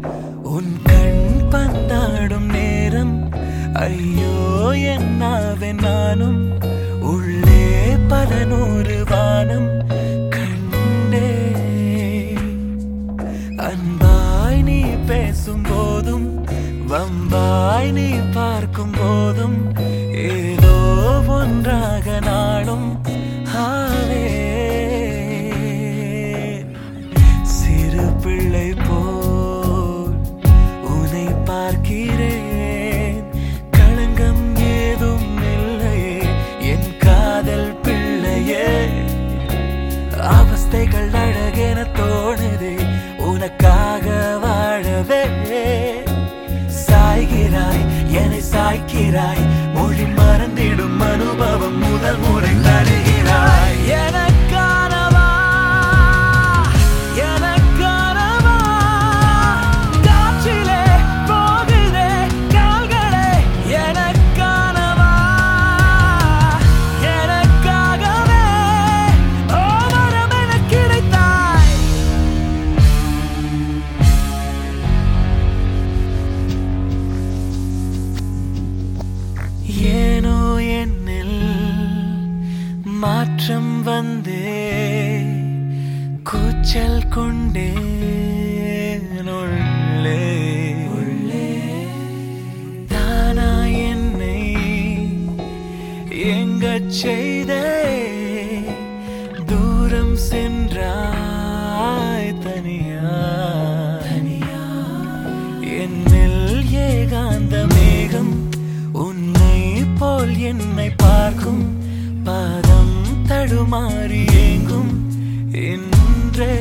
உன் கண் பந்தாடும் நேரம் ஐயோ என்னாவே நானும் உள்ளே பல நூறு வானம் கண்டே அன்பாய் நீ பேசும் போதும் வம்பாய் நீ பார்க்கும் போதும் ஏதோ ஒன்றாக நாளும் ஆவே சிறு பிள்ளை போல் உன்னை பார்க்கிறேன் களங்கம் ஏதும் இல்லையே என் காதல் பிள்ளையே அவஸ்தைகள் அழகென தோணுதே உனக்காக வாழவே சாய்கிறாய் என்னை சாய்க்கிறாய் மொழி மறந்திடும் அனுபவம் முதல் முறை தருகிறாய் எனக்கானவா எனக்கானவா காற்றிலே போகுதே கால்களே எனக்கானவா எனக்காகவே ஓமரம் என கிடைத்தாய் ஏனோ என்னில் மாற்றம் வந்தே கூச்சல் கொண்டேன் உள்ளே தானா என்னை எங்கச் செய்தே தூரம் சென்றாய் தனியா என்னில் ஏகாந்த மேகம் உன்னை போல் என்னை பார்க்கும் பாதம் தடுமாறி ஏங்கும் என்றே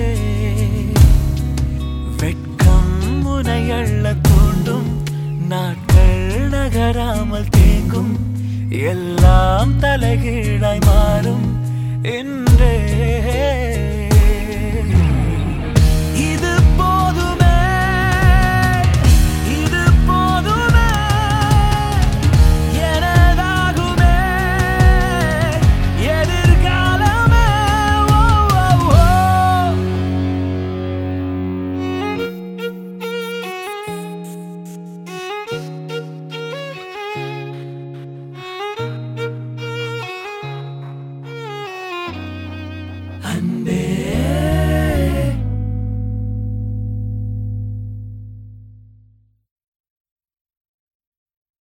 வெட்கம் உனை அள்ள தூண்டும் நாட்கள் நகராமல் தேங்கும் எல்லாம் தலைகீழாய் மாறும் என்றே இது போதுமே இது போதுமே எனதாகுமே எதிர்காலமே ஓ ஓ ஓ அன்பே